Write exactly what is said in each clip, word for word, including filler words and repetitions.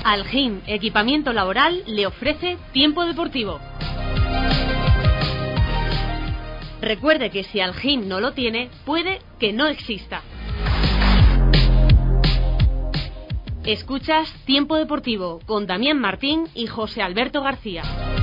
Algin Equipamiento Laboral le ofrece Tiempo Deportivo. Recuerde que si Algin no lo tiene, puede que no exista. Escuchas Tiempo Deportivo con Damián Martín y José Alberto García.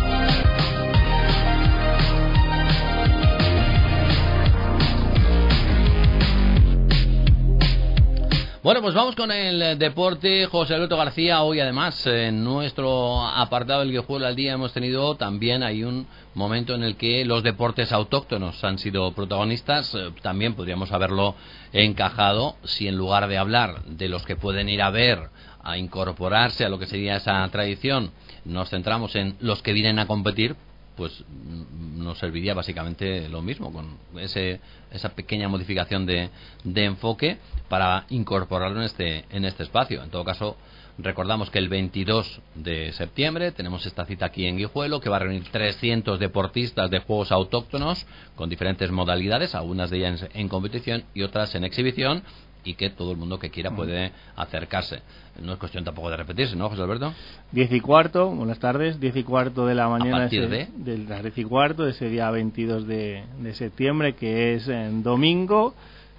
Bueno, pues vamos con el deporte. José Alberto García, hoy además en nuestro apartado del Guijuelo al día hemos tenido también hay un momento en el que los deportes autóctonos han sido protagonistas. También podríamos haberlo encajado si en lugar de hablar de los que pueden ir a ver, a incorporarse a lo que sería esa tradición, nos centramos en los que vienen a competir, pues nos serviría básicamente lo mismo, con ese esa pequeña modificación de, de enfoque para incorporarlo en este en este espacio. En todo caso, recordamos que el veintidós de septiembre tenemos esta cita aquí en Guijuelo, que va a reunir trescientos deportistas de juegos autóctonos con diferentes modalidades, algunas de ellas en competición y otras en exhibición, y que todo el mundo que quiera puede acercarse. No es cuestión tampoco de repetirse, ¿no, José Alberto? Diez y cuarto, buenas tardes, diez y cuarto de la mañana. A partir ese, de... de las diez y cuarto, ese día veintidós de, de septiembre, que es en domingo.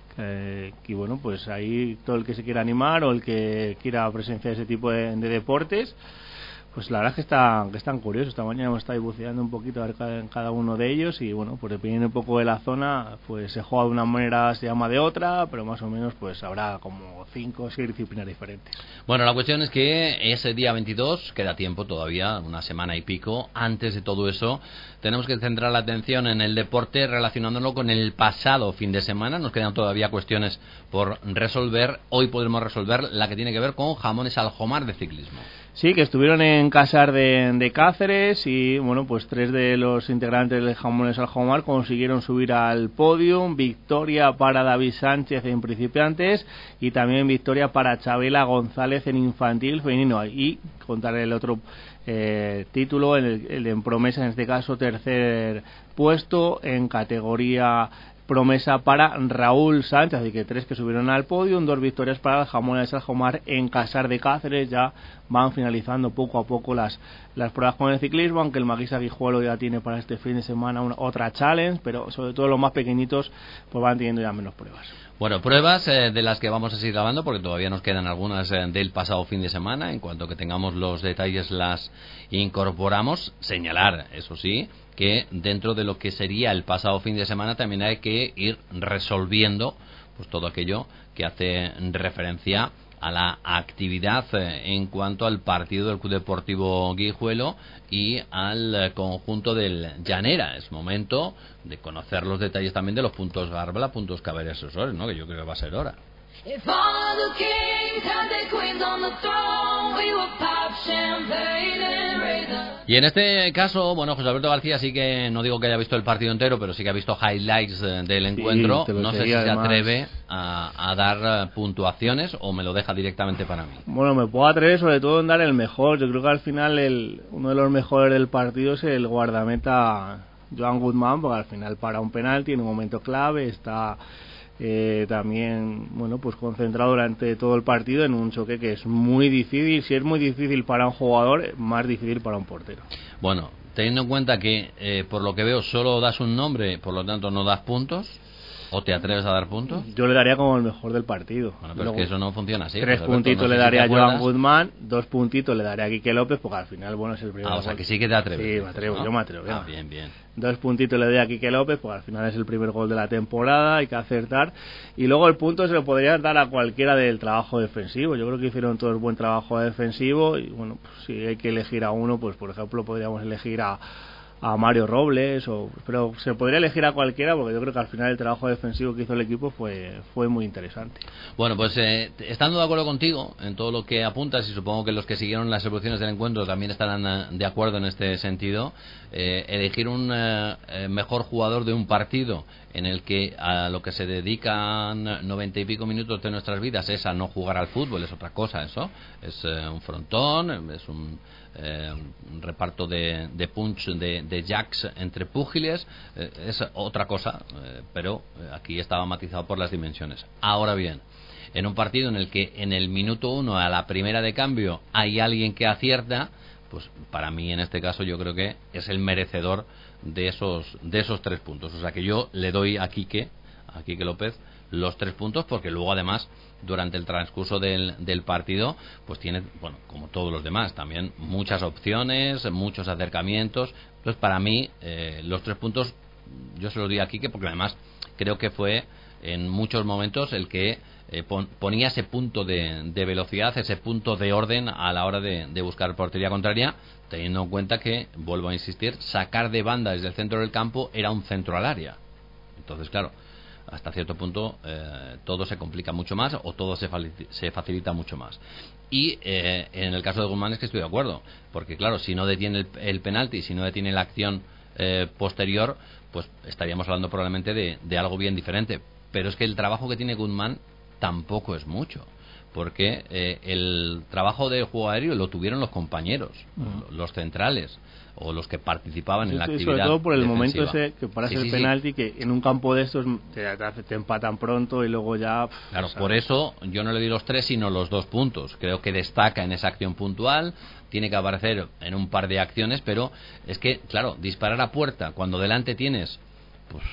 Eh, y bueno, pues ahí todo el que se quiera animar o el que quiera presenciar ese tipo de, de deportes, pues la verdad es que, está, que están curiosos. Esta mañana hemos estado buceando un poquito a ver cada, en cada uno de ellos y bueno, pues dependiendo un poco de la zona, pues se juega de una manera, se llama de otra, pero más o menos pues habrá como cinco o seis disciplinas diferentes. Bueno, la cuestión es que ese día veintidós, queda tiempo todavía, una semana y pico. Antes de todo eso, tenemos que centrar la atención en el deporte relacionándolo con el pasado fin de semana. Nos quedan todavía cuestiones por resolver. Hoy podremos resolver la que tiene que ver con Jamones Aljomar de ciclismo. Sí, que estuvieron en Casar de, de Cáceres y bueno, pues tres de los integrantes de Jamones Aljomar consiguieron subir al podio. Victoria para David Sánchez en principiantes y también victoria para Chabela González en infantil femenino. Y contar el otro eh, título, el, el en promesa, en este caso tercer puesto en categoría promesa para Raúl Sánchez, así que tres que subieron al podio, dos victorias para el Jamones Aljomar en Casar de Cáceres. Ya van finalizando poco a poco las las pruebas con el ciclismo, aunque el Maguisa Guijuelo ya tiene para este fin de semana una, otra challenge, pero sobre todo los más pequeñitos pues van teniendo ya menos pruebas. Bueno, pruebas eh, de las que vamos a seguir hablando porque todavía nos quedan algunas eh, del pasado fin de semana. En cuanto que tengamos los detalles las incorporamos. Señalar, eso sí, que dentro de lo que sería el pasado fin de semana también hay que ir resolviendo pues todo aquello que hace referencia a la actividad eh, en cuanto al partido del Club Deportivo Guijuelo y al eh, conjunto del Llanera. Es momento de conocer los detalles también de los puntos Garbla, puntos Caballeros Asesores, ¿no? Que yo creo que va a ser hora. If all the kings had their queens on the throne, we would pop champagne and raise them. Y en este caso, bueno, José Alberto García sí que, no digo que haya visto el partido entero, pero sí que ha visto highlights del encuentro. Sí, no sé si se además atreve a, a dar puntuaciones o me lo deja directamente para mí. Bueno, me puedo atrever sobre todo en dar el mejor. Yo creo que al final el, uno de los mejores del partido es el guardameta Joan Guzmán, porque al final para un penalti en un momento clave está... Eh, también, bueno, pues concentrado durante todo el partido en un choque que es muy difícil. Si es muy difícil para un jugador, más difícil para un portero. Bueno, teniendo en cuenta que eh, por lo que veo solo das un nombre, por lo tanto no das puntos, ¿o te atreves a dar puntos? Yo le daría como el mejor del partido. Bueno, pero Luego, es que eso no funciona así. Tres puntitos no sé le daría si a Joan Guzmán, dos puntitos le daría a Quique López, porque al final, bueno, es el primer Ah, o sea, gol. Que sí que te atreves. Sí, me atrevo, ¿no? Yo me atrevo. Ah, bien, bien. Dos puntitos le doy a Quique López, porque al final es el primer gol de la temporada, hay que acertar. Y luego el punto se lo podría dar a cualquiera del trabajo defensivo. Yo creo que hicieron todos buen trabajo defensivo y, bueno, pues, si hay que elegir a uno, pues por ejemplo podríamos elegir a a Mario Robles, o, pero se podría elegir a cualquiera porque yo creo que al final el trabajo defensivo que hizo el equipo fue fue muy interesante. Bueno, pues eh, estando de acuerdo contigo en todo lo que apuntas, y supongo que los que siguieron las evoluciones del encuentro también estarán uh, de acuerdo en este sentido, eh, elegir un uh, mejor jugador de un partido en el que a lo que se dedican noventa y pico minutos de nuestras vidas es a no jugar al fútbol, es otra cosa eso, es uh, un frontón, es un Eh, un reparto de, de punch, de, de jacks entre púgiles, eh, es otra cosa, eh, pero aquí estaba matizado por las dimensiones. Ahora bien, en un partido en el que en el minuto uno a la primera de cambio hay alguien que acierta, pues para mí en este caso yo creo que es el merecedor de esos de esos tres puntos. O sea que yo le doy a Quique, a Quique López, los tres puntos, porque luego además durante el transcurso del, del partido pues tiene, bueno, como todos los demás, también muchas opciones, muchos acercamientos. Entonces para mí eh, los tres puntos yo se los doy a Quique, porque además creo que fue en muchos momentos el que eh, pon, ponía ese punto de, de velocidad, ese punto de orden a la hora de, de buscar portería contraria, teniendo en cuenta que, vuelvo a insistir, sacar de banda desde el centro del campo era un centro al área. Entonces, claro, hasta cierto punto eh, todo se complica mucho más, o todo se, se facilita mucho más. Y eh, en el caso de Guzmán es que estoy de acuerdo, porque claro, si no detiene el, el penalti, si no detiene la acción eh, posterior, pues estaríamos hablando probablemente de, de algo bien diferente. Pero es que el trabajo que tiene Guzmán tampoco es mucho, porque eh, el trabajo de juego aéreo lo tuvieron los compañeros, uh-huh. los centrales, o los que participaban sí, en la sí, actividad sobre todo por el defensiva. momento ese que para sí, hacer sí, penalti, sí. que en un campo de estos te, te empatan pronto y luego ya... Pff, claro, ¿sabes? Por eso yo no le doy los tres sino los dos puntos. Creo que destaca en esa acción puntual, tiene que aparecer en un par de acciones, pero es que, claro, disparar a puerta cuando delante tienes pues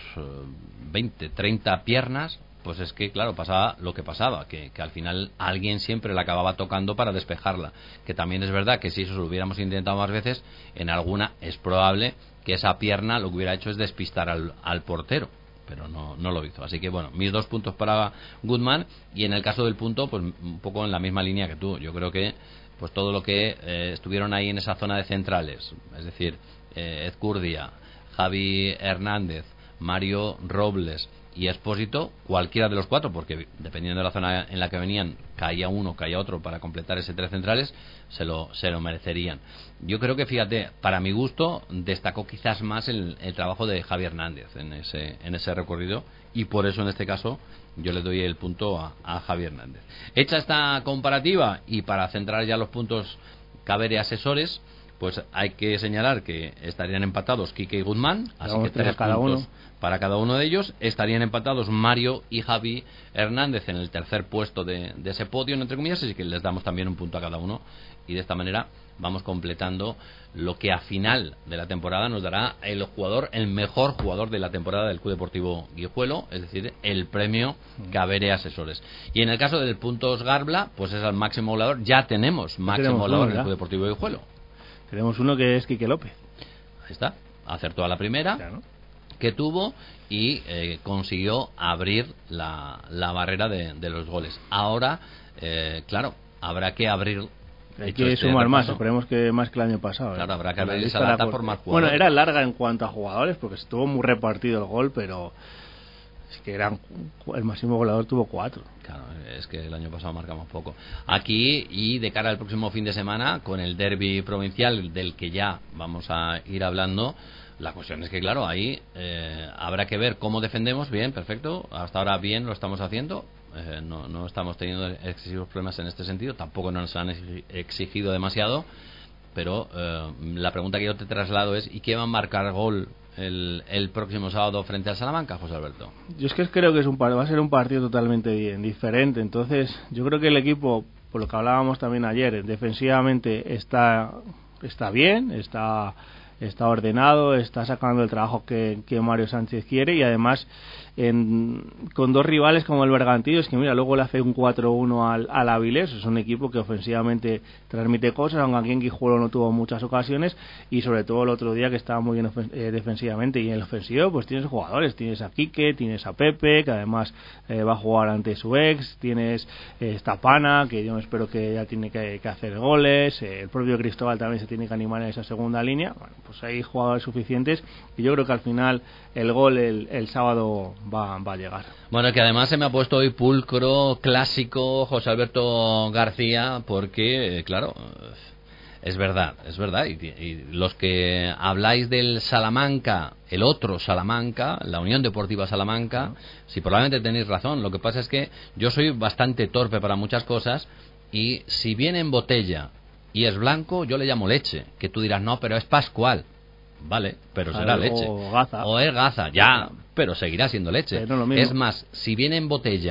veinte, treinta piernas, pues es que, claro, pasaba lo que pasaba, que, que al final alguien siempre la acababa tocando para despejarla. Que también es verdad que si eso lo hubiéramos intentado más veces, en alguna es probable que esa pierna lo que hubiera hecho es despistar al, al portero, pero no, no lo hizo. Así que, bueno, mis dos puntos para Guzmán, y en el caso del punto, pues un poco en la misma línea que tú. Yo creo que pues todo lo que eh, estuvieron ahí en esa zona de centrales, es decir, eh, Ezcurdia, Javi Hernández, Mario Robles y Expósito, cualquiera de los cuatro, porque dependiendo de la zona en la que venían, caía uno, caía otro para completar ese tres centrales, se lo, se lo merecerían. Yo creo que, fíjate, para mi gusto destacó quizás más el, el trabajo de Javi Hernández en ese, en ese recorrido, y por eso en este caso yo le doy el punto a, a Javi Hernández. Hecha esta comparativa, y para centrar ya los puntos Caber y Asesores, pues hay que señalar que estarían empatados Quique y Guzmán, así Vamos que tres cada puntos uno. Para cada uno de ellos. Estarían empatados Mario y Javi Hernández en el tercer puesto de, de ese podio, entre comillas, así que les damos también un punto a cada uno, y de esta manera vamos completando lo que a final de la temporada nos dará el jugador, el mejor jugador de la temporada del Club Deportivo Guijuelo, es decir, el premio Caber Asesores. Y en el caso del puntos Garbla, pues es el máximo goleador. Ya tenemos máximo tenemos goleador uno, en el Club Deportivo Guijuelo. Tenemos uno que es Quique López. Ahí está, acertó a la primera claro. que tuvo y eh, consiguió abrir la, la barrera de, de los goles. Ahora, eh, claro, habrá que abrir. Hay que este sumar más, esperemos que más que el año pasado. Claro, ¿eh? habrá que abrir esa lata por, por más jugadores. Bueno, era larga en cuanto a jugadores, porque estuvo muy repartido el gol, pero es que eran, el máximo goleador tuvo cuatro. Claro, es que el año pasado marcamos poco. Aquí, y de cara al próximo fin de semana, con el derbi provincial del que ya vamos a ir hablando, la cuestión es que, claro, ahí eh, habrá que ver cómo defendemos. Bien, perfecto, hasta ahora bien lo estamos haciendo, eh, no, no estamos teniendo excesivos problemas en este sentido, tampoco nos han exigido demasiado, pero eh, la pregunta que yo te traslado es: ¿y qué va a marcar gol el, el próximo sábado frente al Salamanca, José Alberto? Yo es que creo que es un va a ser un partido totalmente bien, diferente. Entonces yo creo que el equipo, por lo que hablábamos también ayer, defensivamente está está bien, está está ordenado, está sacando el trabajo que, que Mario Sánchez quiere, y además en, con dos rivales como el Bergantillo, es que mira, luego le hace un cuatro uno al, al Avilés. Es un equipo que ofensivamente transmite cosas, aunque aquí en Guijuelo no tuvo muchas ocasiones, y sobre todo el otro día que estaba muy bien ofen- eh, defensivamente. Y en el ofensivo pues tienes jugadores, tienes a Quique, tienes a Pepe, que además eh, va a jugar ante su ex, tienes eh, esta Pana, que yo espero que ya tiene que, que hacer goles, eh, el propio Cristóbal también se tiene que animar en esa segunda línea. Bueno, pues hay jugadores suficientes, y yo creo que al final el gol el, el sábado va, va a llegar. Bueno, que además se me ha puesto hoy pulcro, clásico, José Alberto García, porque, claro, es verdad, es verdad, y, y los que habláis del Salamanca, el otro Salamanca, la Unión Deportiva Salamanca, si probablemente tenéis razón. Lo que pasa es que yo soy bastante torpe para muchas cosas, y si viene en botella y es blanco, yo le llamo leche, que tú dirás, no, pero es Pascual. Vale, pero será o leche. Gaza. O es Gaza, ya, pero seguirá siendo leche. No es más, si viene en botella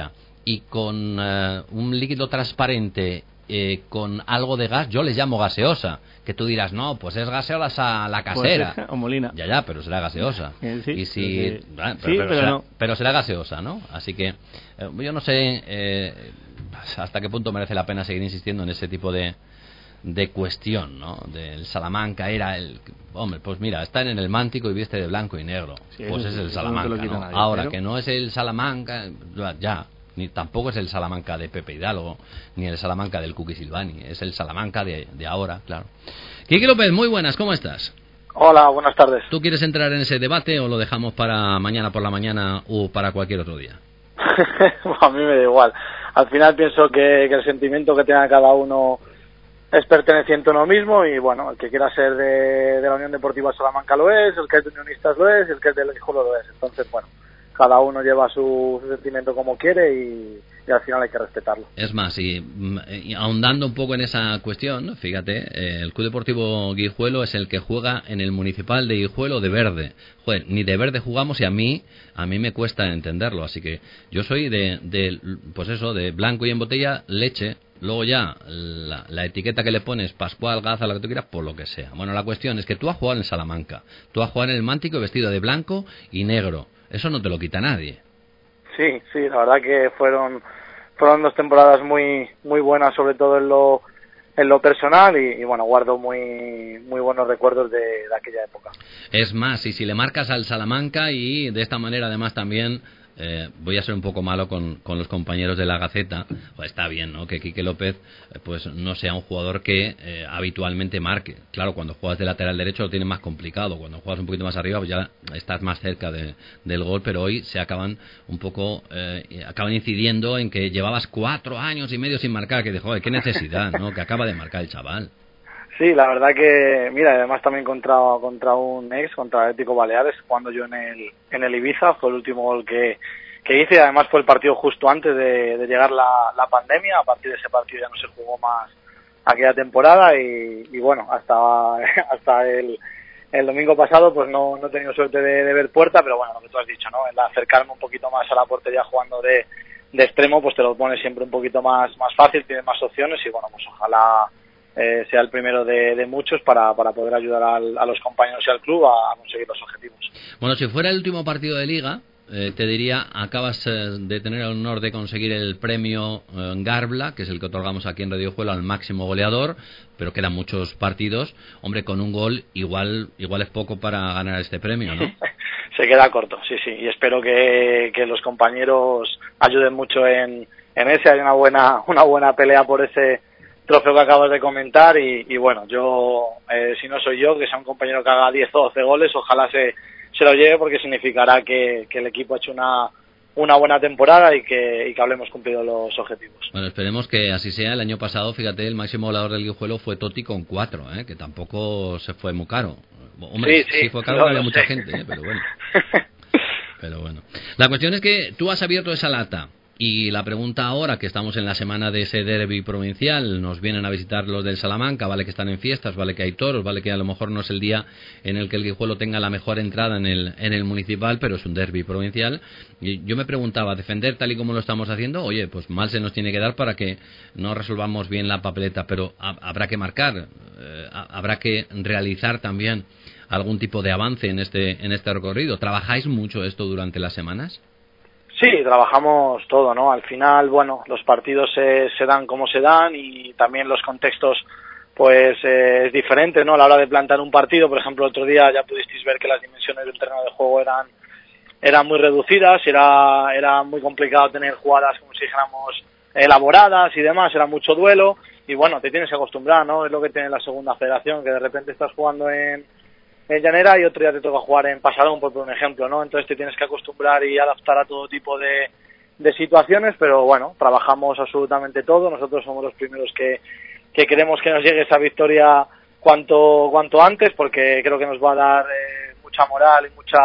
y con uh, un líquido transparente eh, con algo de gas, yo les llamo gaseosa, que tú dirás, no, pues es gaseosa la casera. Pues, o molina. Ya, ya, pero será gaseosa. Sí, y si, sí, bueno, pero, sí, pero, pero será, no. pero será gaseosa, ¿no? Así que eh, yo no sé eh, hasta qué punto merece la pena seguir insistiendo en ese tipo de de cuestión, ¿no? Del Salamanca era el... Hombre, pues mira, están en el mántico y viste de blanco y negro. Sí, pues es el Salamanca, no ¿no? Nadie, Ahora, pero... que no es el Salamanca, ya, ni tampoco es el Salamanca de Pepe Hidalgo, ni el Salamanca del Cuqui Silvani, es el Salamanca de, de ahora, claro. Quique López, muy buenas, ¿cómo estás? Hola, buenas tardes. ¿Tú quieres entrar en ese debate o lo dejamos para mañana por la mañana o para cualquier otro día? Bueno, a mí me da igual. Al final pienso que, que el sentimiento que tenga cada uno es perteneciente a uno mismo y bueno, el que quiera ser de, de la Unión Deportiva Salamanca lo es, el que es de Unionistas lo es, el que es del Guijuelo lo es. Entonces, bueno, cada uno lleva su, su sentimiento como quiere y, y al final hay que respetarlo. Es más, y, y ahondando un poco en esa cuestión, fíjate, eh, el Club Deportivo Guijuelo es el que juega en el Municipal de Guijuelo de verde. Joder, ni de verde jugamos y a mí a mí me cuesta entenderlo, así que yo soy de, de pues eso, de blanco y en botella, leche. Luego ya, la, la etiqueta que le pones, Pascual, Gaza, lo que tú quieras, por lo que sea. Bueno, la cuestión es que tú has jugado en el Salamanca, tú has jugado en el Mántico vestido de blanco y negro. Eso no te lo quita nadie. Sí, sí, la verdad que fueron fueron dos temporadas muy muy buenas, sobre todo en lo en lo personal y, y bueno, guardo muy muy buenos recuerdos de, de aquella época. Es más, y si le marcas al Salamanca y de esta manera además también... Eh, voy a ser un poco malo con, con los compañeros de la Gaceta. Pues está bien, ¿no? Que Quique López eh, pues no sea un jugador que eh, habitualmente marque. Claro, cuando juegas de lateral derecho lo tienes más complicado. Cuando juegas un poquito más arriba pues ya estás más cerca de, del gol. Pero hoy se acaban un poco eh, acaban incidiendo en que llevabas cuatro años y medio sin marcar. Que dijo, joder, qué necesidad, ¿no? Que acaba de marcar el chaval. Sí, la verdad que, mira, además también contra contra un ex, contra el Atlético Baleares, cuando yo en el en el Ibiza, fue el último gol que, que hice, y además fue el partido justo antes de, de llegar la, la pandemia. A partir de ese partido ya no se jugó más aquella temporada y, y bueno, hasta hasta el, el domingo pasado pues no, no he tenido suerte de, de ver puerta, pero bueno, lo que tú has dicho, ¿no? El acercarme un poquito más a la portería jugando de, de extremo, pues te lo pone siempre un poquito más, más fácil, tienes más opciones y bueno, pues ojalá... Eh, sea el primero de, de muchos para, para poder ayudar al, a los compañeros y al club a, a conseguir los objetivos. Bueno, si fuera el último partido de Liga, eh, te diría, acabas eh, de tener el honor de conseguir el premio eh, Garbla, que es el que otorgamos aquí en Radio Juelo al máximo goleador, pero quedan muchos partidos. Hombre, con un gol igual igual es poco para ganar este premio, ¿no? Se queda corto, sí, sí, y espero que, que los compañeros ayuden mucho en, en ese, hay una buena, una buena pelea por ese trofeo que acabas de comentar y, y bueno, yo, eh, si no soy yo, que sea un compañero que haga diez o doce goles, ojalá se, se lo lleve porque significará que, que el equipo ha hecho una, una buena temporada y que, y que habremos cumplido los objetivos. Bueno, esperemos que así sea. El año pasado, fíjate, el máximo goleador del Guijuelo fue Totti con cuatro, ¿eh? Que tampoco se fue muy caro. Hombre, sí, sí, sí fue caro, no había mucha gente, ¿eh? Pero bueno. Pero bueno. La cuestión es que tú has abierto esa lata. Y la pregunta ahora, que estamos en la semana de ese derbi provincial, nos vienen a visitar los del Salamanca, vale que están en fiestas, vale que hay toros, vale que a lo mejor no es el día en el que el Guijuelo tenga la mejor entrada en el, en el municipal, pero es un derbi provincial. Y yo me preguntaba, defender tal y como lo estamos haciendo, oye, pues mal se nos tiene que dar para que no resolvamos bien la papeleta, pero ha, habrá que marcar, eh, habrá que realizar también algún tipo de avance en este, en este recorrido. ¿Trabajáis mucho esto durante las semanas? Sí, trabajamos todo, ¿no? Al final, bueno, los partidos se, se dan como se dan y también los contextos, pues eh, es diferente, ¿no? A la hora de plantar un partido, por ejemplo, el otro día ya pudisteis ver que las dimensiones del terreno de juego eran eran muy reducidas, era era muy complicado tener jugadas, como si dijéramos, elaboradas y demás, era mucho duelo y bueno, te tienes que acostumbrar, ¿no? Es lo que tiene la segunda federación, que de repente estás jugando en en Llanera y otro día te toca jugar en Pasadón, por un ejemplo, ¿no? Entonces te tienes que acostumbrar y adaptar a todo tipo de, de situaciones, pero bueno, trabajamos absolutamente todo. Nosotros somos los primeros que, que queremos que nos llegue esa victoria cuanto cuanto antes, porque creo que nos va a dar eh, mucha moral y mucha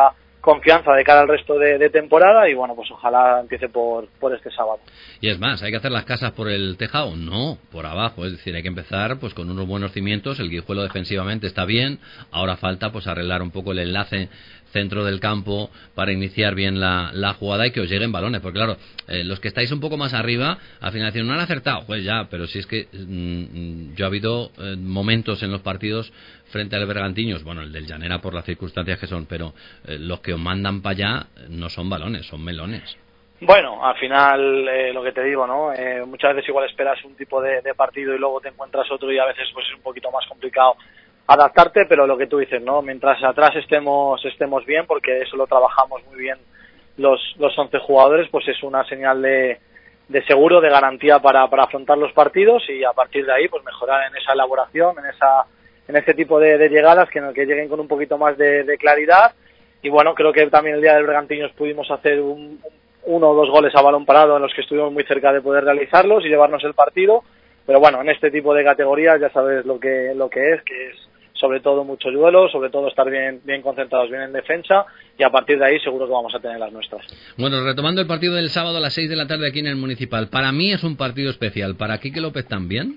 confianza de cara al resto de, de temporada y bueno, pues ojalá empiece por, por este sábado. Y es más, ¿hay que hacer las casas por el tejado? No, por abajo, es decir, hay que empezar pues con unos buenos cimientos. El Guijuelo defensivamente está bien, ahora falta pues arreglar un poco el enlace centro del campo para iniciar bien la, la jugada y que os lleguen balones, porque claro, eh, los que estáis un poco más arriba al final dicen, no han acertado, pues ya, pero si es que mmm, yo ha habido eh, momentos en los partidos frente al Bergantiños, bueno, el del Llanera por las circunstancias que son, pero eh, los que os mandan para allá no son balones, son melones. Bueno, al final, eh, lo que te digo, ¿no? Eh, muchas veces igual esperas un tipo de, de partido y luego te encuentras otro y a veces pues es un poquito más complicado adaptarte, pero lo que tú dices, ¿no? Mientras atrás estemos estemos bien, porque eso lo trabajamos muy bien los los once jugadores, pues es una señal de, de seguro, de garantía para, para afrontar los partidos y a partir de ahí pues mejorar en esa elaboración, en esa en ese tipo de, de llegadas, que, que lleguen con un poquito más de, de claridad. Y bueno, creo que también el día del Bergantiños pudimos hacer un, uno o dos goles a balón parado en los que estuvimos muy cerca de poder realizarlos y llevarnos el partido, pero bueno, en este tipo de categorías ya sabes lo que lo que es, que es sobre todo mucho duelo, sobre todo estar bien bien concentrados, bien en defensa, y a partir de ahí seguro que vamos a tener las nuestras. Bueno, retomando el partido del sábado a las seis de la tarde aquí en el Municipal, para mí es un partido especial, ¿para Quique López también?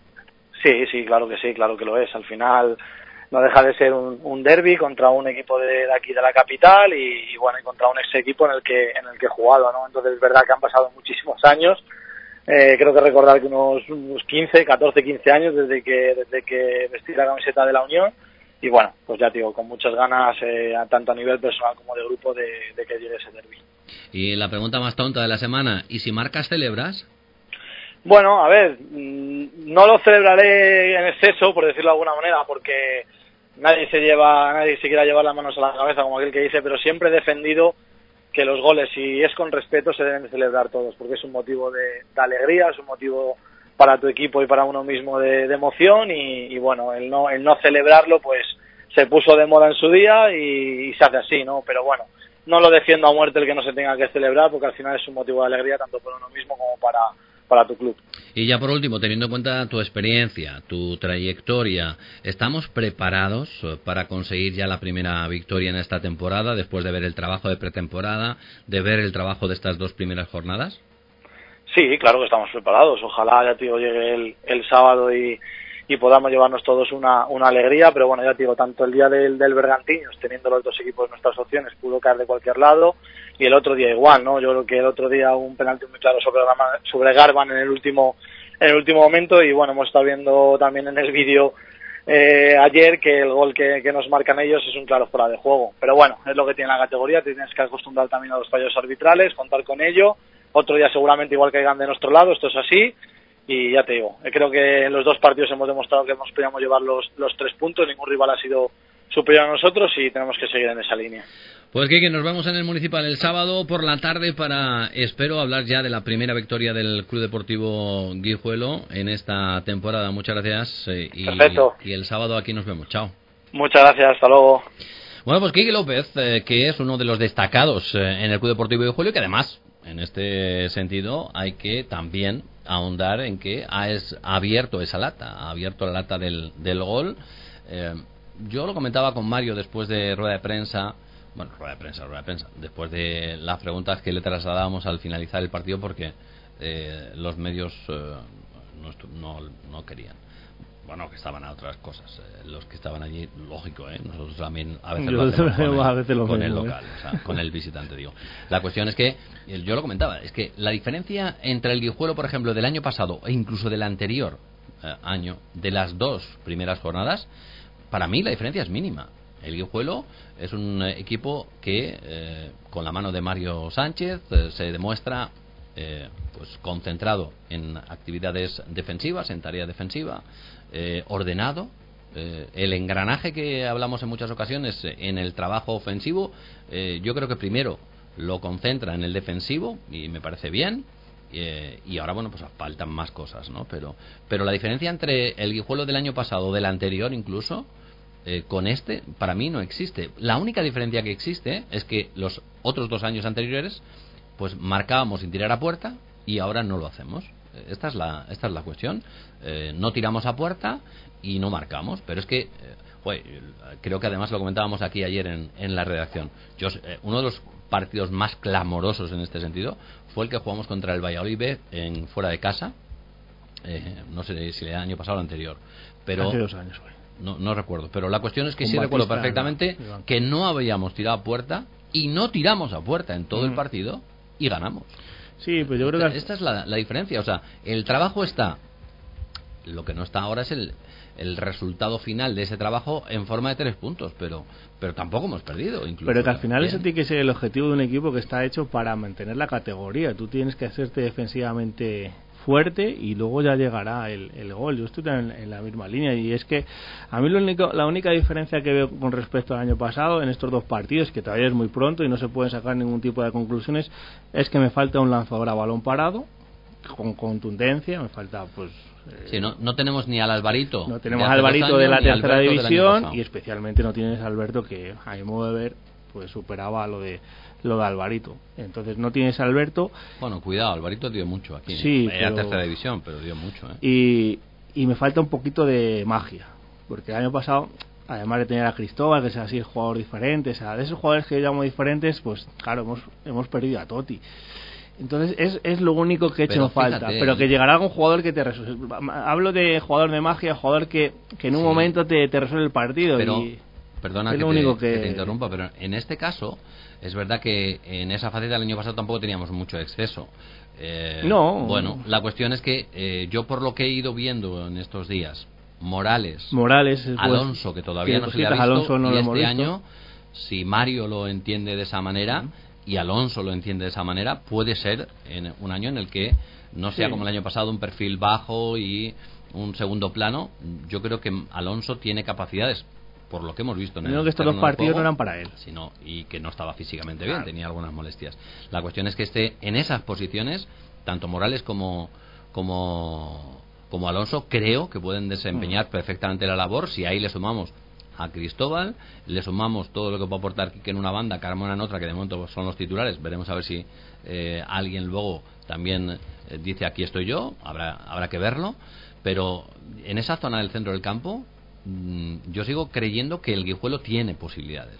Sí, sí, claro que sí, claro que lo es. Al final no deja de ser un, un derbi contra un equipo de, de aquí de la capital y, y bueno, y contra un ex equipo en el que en el que he jugado, ¿no? Entonces es verdad que han pasado muchísimos años. Eh, creo que recordar que unos, unos quince, catorce, quince años desde que desde que vestí la camiseta de la Unión y bueno, pues ya digo, con muchas ganas eh, tanto a nivel personal como de grupo de, de que llegue ese derbi. Y la pregunta más tonta de la semana, ¿y si marcas celebras? Bueno, a ver, no lo celebraré en exceso, por decirlo de alguna manera, porque nadie se lleva, nadie se quiera llevar las manos a la cabeza, como aquel que dice, pero siempre he defendido que los goles, si es con respeto, se deben de celebrar todos, porque es un motivo de, de alegría, es un motivo para tu equipo y para uno mismo de, de emoción, y, y bueno, el no, el no celebrarlo, pues se puso de moda en su día y, y se hace así, ¿no? Pero bueno, no lo defiendo a muerte el que no se tenga que celebrar, porque al final es un motivo de alegría tanto para uno mismo como para para tu club. Y ya por último, teniendo en cuenta tu experiencia, tu trayectoria, ¿estamos preparados para conseguir ya la primera victoria en esta temporada, después de ver el trabajo de pretemporada, de ver el trabajo de estas dos primeras jornadas? Sí, claro que estamos preparados. Ojalá, ya te digo, llegue el, el sábado y, y podamos llevarnos todos una, una alegría, pero bueno, ya te digo, tanto el día del, del Bergantiños, teniendo los dos equipos nuestras opciones, pudo caer de cualquier lado, y el otro día igual, ¿no? Yo creo que el otro día hubo un penalti muy claro sobre, sobre Garban en el último en el último momento, y bueno, hemos estado viendo también en el vídeo eh, ayer que el gol que, que nos marcan ellos es un claro fuera de juego. Pero bueno, es lo que tiene la categoría, te tienes que acostumbrar también a los fallos arbitrales, contar con ello. Otro día seguramente igual caigan de nuestro lado, esto es así. Y ya te digo, creo que en los dos partidos hemos demostrado que hemos podido llevar los, los tres puntos, ningún rival ha sido superior a nosotros y tenemos que seguir en esa línea. Pues Quique, nos vemos en el Municipal el sábado por la tarde para, espero, hablar ya de la primera victoria del Club Deportivo Guijuelo en esta temporada. Muchas gracias eh, y, Perfecto. Y el sábado aquí nos vemos. Chao. Muchas gracias, hasta luego. Bueno, pues Quique López, eh, que es uno de los destacados eh, en el Club Deportivo Guijuelo y que además, en este sentido, hay que también ahondar en que ha es, abierto esa lata, ha abierto la lata del, del gol. Eh, yo lo comentaba con Mario después de rueda de prensa, bueno, rueda de prensa, rueda de prensa, después de las preguntas que le trasladábamos al finalizar el partido porque eh, los medios eh, no, no, no querían. Bueno, que estaban a otras cosas. Eh, los que estaban allí, lógico, ¿eh? Nosotros también a veces lo hacemos con el, a veces lo con mismo, el local, ¿eh? O sea, con el visitante, digo. La cuestión es que, yo lo comentaba, es que la diferencia entre el Guijuelo, por ejemplo, del año pasado e incluso del anterior eh, año, de las dos primeras jornadas, para mí la diferencia es mínima. El Guijuelo es un eh, equipo que, eh, con la mano de Mario Sánchez, eh, se demuestra eh, pues concentrado en actividades defensivas, en tarea defensiva, eh, ordenado. Eh, el engranaje que hablamos en muchas ocasiones en el trabajo ofensivo, eh, yo creo que primero lo concentra en el defensivo y me parece bien. Eh, y ahora, bueno, pues faltan más cosas, ¿no? Pero, pero la diferencia entre el Guijuelo del año pasado o del anterior incluso, eh, con este, para mí no existe. La única diferencia que existe es que los otros dos años anteriores, pues marcábamos sin tirar a puerta y ahora no lo hacemos. Esta es la, esta es la cuestión. Eh, no tiramos a puerta y no marcamos, pero es que, eh, Joder, creo que además lo comentábamos aquí ayer en, en la redacción. Yo, eh, uno de los partidos más clamorosos en este sentido fue el que jugamos contra el Valladolid en fuera de casa. Eh, no sé si el año pasado o el anterior, pero hace dos años güey. no, no recuerdo, pero la cuestión es que Con sí recuerdo Batista, perfectamente no, que no habíamos tirado a puerta y no tiramos a puerta en todo mm. el partido y ganamos. Sí, pues yo creo esta, que esta es la, la diferencia, o sea, el trabajo está, lo que no está ahora es el el resultado final de ese trabajo en forma de tres puntos, pero pero tampoco hemos perdido. Incluso, pero que al final bien. ese tiene que ser el objetivo de un equipo que está hecho para mantener la categoría. Tú tienes que hacerte defensivamente fuerte y luego ya llegará el, el gol. Yo estoy en, en la misma línea y es que a mí lo único, la única diferencia que veo con respecto al año pasado en estos dos partidos, que todavía es muy pronto y no se pueden sacar ningún tipo de conclusiones, es que me falta un lanzador a balón parado con contundencia, me falta pues sí, no, no tenemos ni al Alvarito no tenemos al Alvarito de la tercera división y especialmente no tienes a Alberto, que a mi modo de ver pues superaba lo de lo de Alvarito. Entonces no tienes a Alberto. Bueno, cuidado, Alvarito dio mucho aquí. Sí, era pero... tercera división, pero dio mucho. ¿eh? Y, y me falta un poquito de magia, porque el año pasado, además de tener a Cristóbal, que es así el jugador diferente, o sea, de esos jugadores que yo llamo diferentes, pues claro, hemos hemos perdido a Totti. Entonces es, es lo único que he hecho en falta, pero que llegará algún jugador que te resuelve. Hablo de jugador de magia, jugador que, que en un sí. momento te, te resuelve el partido. Pero, y perdona que te, que... que te interrumpa, pero en este caso es verdad que en esa faceta del año pasado tampoco teníamos mucho exceso. Eh, no. Bueno, la cuestión es que eh, yo por lo que he ido viendo en estos días, Morales, Morales pues, Alonso, que todavía que no se le ha visto, Alonso no y lo este visto. año, si Mario lo entiende de esa manera... Uh-huh. y Alonso lo entiende de esa manera, puede ser en un año en el que no sea sí. como el año pasado un perfil bajo y un segundo plano. Yo creo que Alonso tiene capacidades, por lo que hemos visto en el que estos dos partidos no eran para él, sino, y que no estaba físicamente claro. bien, tenía algunas molestias. La cuestión es que esté en esas posiciones, tanto Morales como como como Alonso, creo que pueden desempeñar mm. perfectamente la labor. Si ahí le sumamos a Cristóbal, le sumamos todo lo que puede aportar Quique en una banda, Carmona en otra, que de momento son los titulares. Veremos a ver si eh, alguien luego también eh, dice aquí estoy yo, habrá habrá que verlo, pero en esa zona del centro del campo mmm, yo sigo creyendo que el Guijuelo tiene posibilidades.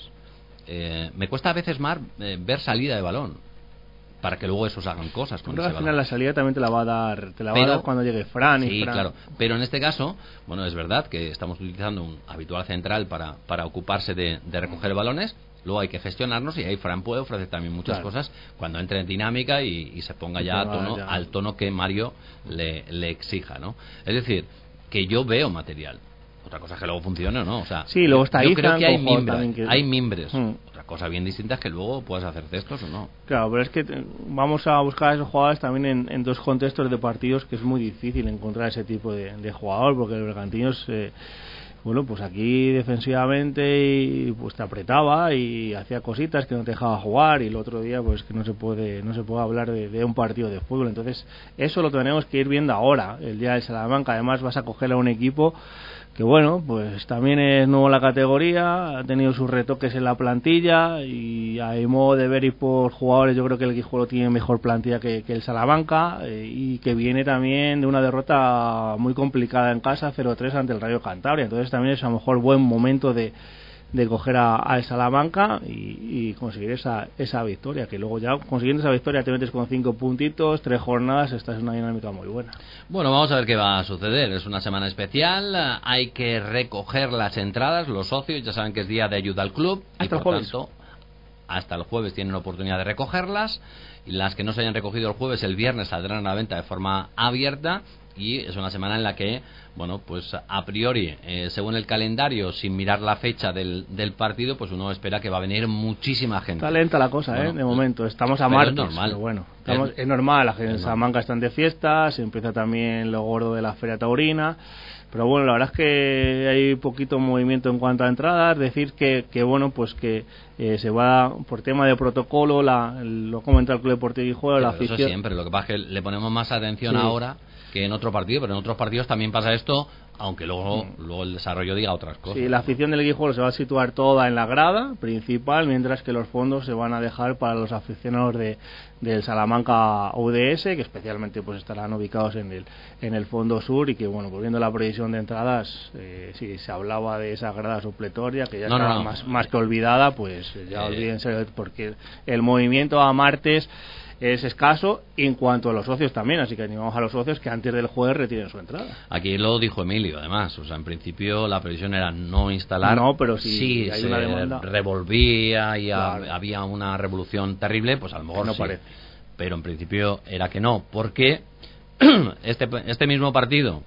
Eh, me cuesta a veces más eh, ver salida de balón para que luego esos hagan cosas con pero ese al final balón. La salida también te la va a dar te la pero, va a dar cuando llegue Fran y sí, Fran. claro, pero en este caso, bueno, es verdad que estamos utilizando un habitual central para, para ocuparse de, de recoger balones, luego hay que gestionarnos y ahí Fran puede ofrecer también muchas claro. cosas cuando entre en dinámica y, y se ponga ya, a tono, ya al tono que Mario le, le exija, ¿no? Es decir, que yo veo material. Otra cosa es que luego funcione o no, o sea, sí, luego está yo ahí creo que hay mimbres, que... hay mimbres. Hmm. Otra cosa bien distinta es que luego puedas hacer cestos o no. Claro, pero es que te, vamos a buscar a esos jugadores también en, en dos contextos de partidos que es muy difícil encontrar ese tipo de, de jugador, porque el Bergantiños eh, bueno, pues aquí defensivamente y pues te apretaba y hacía cositas que no te dejaba jugar, y el otro día pues que no se puede no se puede hablar de, de un partido de fútbol. Entonces eso lo tenemos que ir viendo ahora, el día del Salamanca. Además vas a coger a un equipo que bueno, pues también es nuevo en la categoría, ha tenido sus retoques en la plantilla y a modo de ver y por jugadores yo creo que el Guijuelo tiene mejor plantilla que, que el Salamanca, eh, y que viene también de una derrota muy complicada en casa cero tres ante el Rayo Cantabria. Entonces también es a lo mejor buen momento de de coger a, a el Salamanca y, y conseguir esa esa victoria, que luego ya consiguiendo esa victoria te metes con cinco puntitos, tres jornadas, esta es una dinámica muy buena. Bueno, vamos a ver qué va a suceder. Es una semana especial, hay que recoger las entradas, los socios ya saben que es día de ayuda al club hasta y por el jueves. tanto hasta el jueves tienen la oportunidad de recogerlas, y las que no se hayan recogido el jueves, el viernes saldrán a la venta de forma abierta. Y es una semana en la que, bueno, pues a priori, eh, según el calendario, sin mirar la fecha del, del partido, pues uno espera que va a venir muchísima gente. Está lenta la cosa, bueno, ¿eh? De momento. Estamos a martes. Es normal. Pero bueno, estamos, es, es normal. La gente en Salamanca están de fiesta, se empieza también lo gordo de la Feria Taurina. Pero bueno, la verdad es que hay poquito movimiento en cuanto a entradas. Decir que, que bueno, pues que eh, se va, por tema de protocolo, la, lo comenta el Club Deportivo Guijuelo, sí, la afición. Eso siempre, lo que pasa es que le ponemos más atención sí. ahora que en otro partido, pero en otros partidos también pasa esto aunque luego, mm. luego el desarrollo diga otras cosas. Sí, la afición del Guijuelo se va a situar toda en la grada principal, mientras que los fondos se van a dejar para los aficionados de del Salamanca U D S, que especialmente pues estarán ubicados en el en el fondo sur, y que bueno, volviendo a la previsión de entradas, eh, sí, se hablaba de esa grada supletoria que ya no, estaba no, no. más, más que olvidada, pues ya eh, olvídense, porque el movimiento a martes es escaso en cuanto a los socios también, así que animamos a los socios que antes del jueves retiren su entrada. Aquí lo dijo Emilio, además, o sea, en principio la previsión era no instalar. No, pero si sí, hay se una demanda, revolvía y claro, a, había una revolución terrible, pues a lo mejor no sí. parece. Pero en principio era que no, porque este este mismo partido,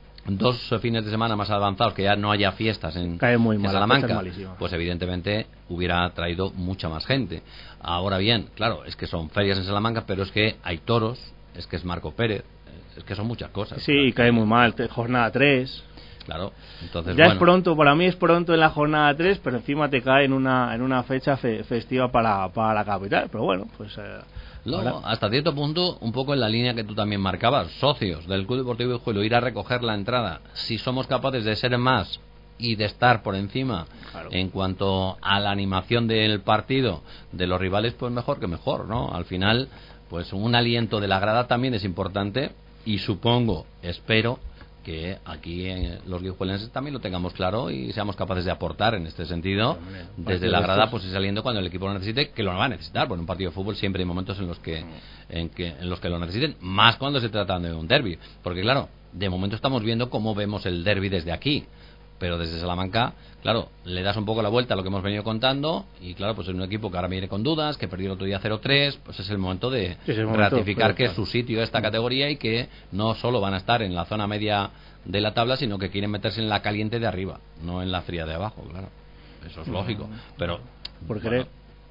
dos fines de semana más avanzados, que ya no haya fiestas en, Cae muy en mal, Salamanca, pues evidentemente hubiera traído mucha más gente. Ahora bien, claro, es que son ferias en Salamanca, pero es que hay toros, es que es Marco Pérez, es que son muchas cosas. Sí, claro, cae muy mal, jornada tres. Claro, entonces ya bueno. es pronto, para mí es pronto en la jornada tres, pero encima te cae en una en una fecha fe, festiva para, para la capital, pero bueno, pues... Eh, Luego, hasta cierto punto, un poco en la línea que tú también marcabas, socios del Club Deportivo Guijuelo, ir a recoger la entrada, si somos capaces de ser más y de estar por encima, claro, en cuanto a la animación del partido de los rivales, pues mejor que mejor, ¿no? Al final, pues un aliento de la grada también es importante, y supongo, espero que aquí en los guijuelenses también lo tengamos claro y seamos capaces de aportar en este sentido desde la grada, pues ir saliendo cuando el equipo lo necesite, que lo va a necesitar, porque en un partido de fútbol siempre hay momentos en los que en que en los que lo necesiten, más cuando se trata de un derbi, porque claro, de momento estamos viendo cómo vemos el derbi desde aquí, pero desde Salamanca, claro, le das un poco la vuelta a lo que hemos venido contando, y claro, pues es un equipo que ahora viene con dudas, que perdió el otro día cero tres, pues es el momento de sí, es el momento, ratificar pero, que claro, es su sitio esta categoría, y que no solo van a estar en la zona media de la tabla, sino que quieren meterse en la caliente de arriba, no en la fría de abajo, claro. Eso es lógico, pero por bueno,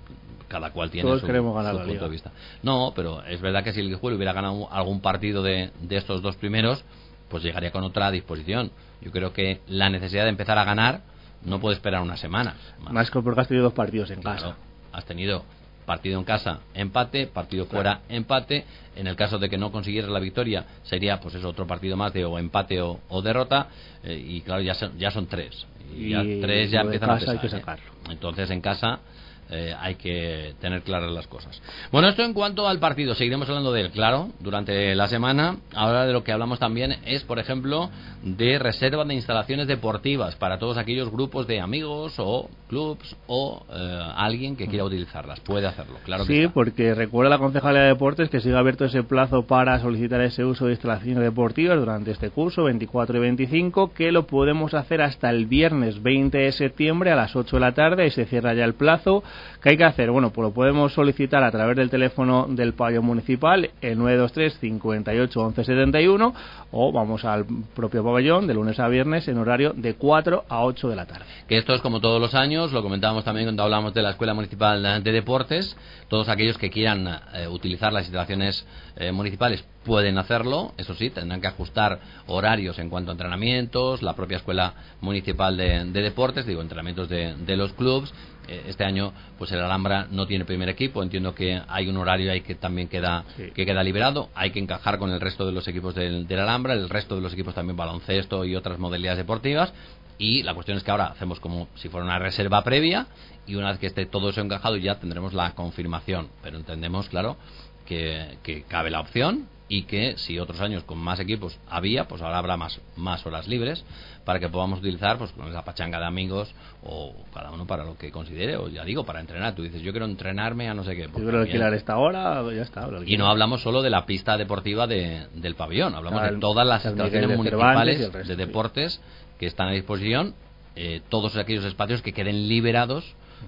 cada cual tiene todos su, queremos ganar su la punto liga. de vista. No, pero es verdad que si el Guijuelo hubiera ganado algún partido de, de estos dos primeros, pues llegaría con otra disposición. Yo creo que la necesidad de empezar a ganar no puede esperar una semana. Más, más que porque has tenido dos partidos en claro, casa. Has tenido partido en casa, empate, partido claro, fuera, empate. En el caso de que no consiguieras la victoria, sería pues eso, otro partido más de o empate o, o derrota, eh, y claro, ya son, ya son tres. Y, y ya tres ya empiezan a pesar. Hay que sacarlo. ¿eh? Entonces en casa Eh, hay que tener claras las cosas. Bueno, esto en cuanto al partido, seguiremos hablando de él, claro, durante la semana. Ahora de lo que hablamos también es, por ejemplo, de reserva de instalaciones deportivas para todos aquellos grupos de amigos o clubs o eh, alguien que quiera utilizarlas. Puede hacerlo, claro que sí, está. Porque recuerda la Concejalía de Deportes que sigue abierto ese plazo para solicitar ese uso de instalaciones deportivas durante este curso, veinticuatro y veinticinco, que lo podemos hacer hasta el viernes veinte de septiembre a las ocho de la tarde, y se cierra ya el plazo. ¿Qué hay que hacer? Bueno, pues lo podemos solicitar a través del teléfono del pabellón municipal, el nueve dos tres, cincuenta y ocho, once setenta y uno, o vamos al propio pabellón de lunes a viernes en horario de cuatro a ocho de la tarde. Que esto es como todos los años, lo comentábamos también cuando hablamos de la Escuela Municipal de Deportes. Todos aquellos que quieran eh, utilizar las instalaciones eh, municipales pueden hacerlo, eso sí, tendrán que ajustar horarios en cuanto a entrenamientos, la propia Escuela Municipal de, de Deportes, digo, entrenamientos de, de los clubs. Este año pues el Alhambra no tiene primer equipo, entiendo que hay un horario ahí que también queda sí. que queda liberado, hay que encajar con el resto de los equipos del, del Alhambra, el resto de los equipos también baloncesto y otras modalidades deportivas, y la cuestión es que ahora hacemos como si fuera una reserva previa, y una vez que esté todo eso encajado ya tendremos la confirmación, pero entendemos, claro, que, que cabe la opción, y que si otros años con más equipos había, pues ahora habrá más más horas libres para que podamos utilizar pues con esa pachanga de amigos, o cada uno para lo que considere, o ya digo, para entrenar. Tú dices, yo quiero entrenarme a no sé qué. Yo quiero alquilar esta hora, ya está. Y no hablamos solo de la pista deportiva de, del pabellón, hablamos claro, de todas las instalaciones municipales de, resto, de deportes sí. que están a disposición, eh, todos aquellos espacios que queden liberados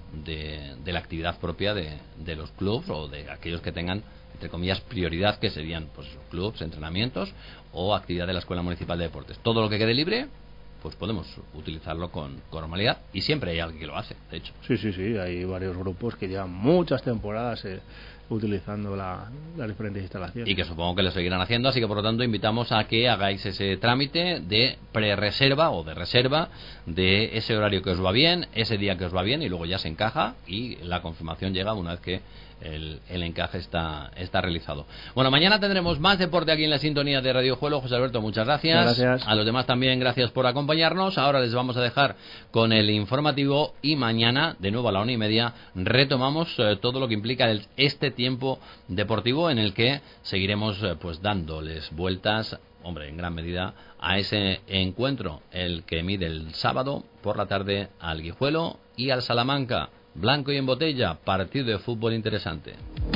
de, de la actividad propia de, de los clubs, o de aquellos que tengan, entre comillas, prioridad, que serían pues clubs, entrenamientos o actividad de la Escuela Municipal de Deportes. Todo lo que quede libre, pues podemos utilizarlo con, con normalidad, y siempre hay alguien que lo hace, de hecho. Sí, sí, sí, hay varios grupos que llevan muchas temporadas eh, utilizando la, las diferentes instalaciones. Y que supongo que lo seguirán haciendo, así que por lo tanto invitamos a que hagáis ese trámite de pre-reserva o de reserva de ese horario que os va bien, ese día que os va bien, y luego ya se encaja y la confirmación llega una vez que el, el encaje está, está realizado. Bueno, mañana tendremos más deporte aquí en la sintonía de Radio Juelo. José Alberto, muchas gracias. gracias. A los demás también gracias por acompañarnos. Ahora les vamos a dejar con el informativo y mañana, de nuevo a la una y media, retomamos eh, todo lo que implica el, este tiempo deportivo en el que seguiremos eh, pues dándoles vueltas, hombre, en gran medida a ese encuentro, el que mide el sábado por la tarde al Guijuelo y al Salamanca. Blanco y en botella, partido de fútbol interesante.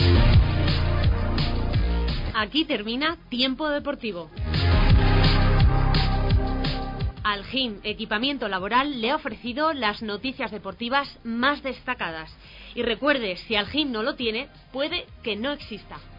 Aquí termina Tiempo Deportivo. Algin Equipamiento Laboral le ha ofrecido las noticias deportivas más destacadas. Y recuerde, si Algin no lo tiene, puede que no exista.